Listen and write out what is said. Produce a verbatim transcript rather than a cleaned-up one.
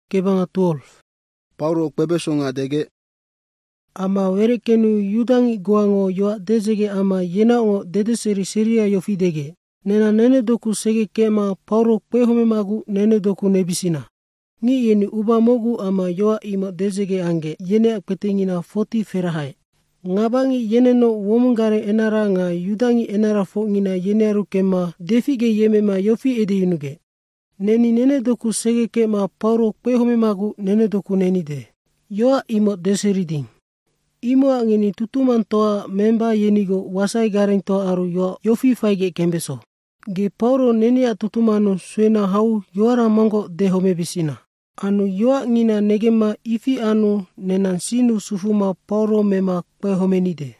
kebanga twelve. Paulo kwebesonga dege. Ama werekenu yudangi goango yoa dezege ama yenango dedeseri seria yofi dege. Nena nene doku sege kema Paulo kwehomemagu nene doku nebisina. Ngi yeni uba mogu ama yoa imo dezege ange yene petengina forty ferahai. Ngabangi yeneno womungare enara nga yudangi enara fongina yenearu kema defige yemema yofi ede yunuge. Neni nene doku sege kema Paulo kwehomemagu nene doku nenide. Yoa imo deseriding. Imo angini tutuman toa memba yenigo wasai gareng toa aru yo yofi faige kembeso. Ge Paulo nenia tutumano suena hau yoara mongo dehomebisina. Anu yoa ngina negema ifi anu nenan sinu sufuma Paulo mema kwehomenide.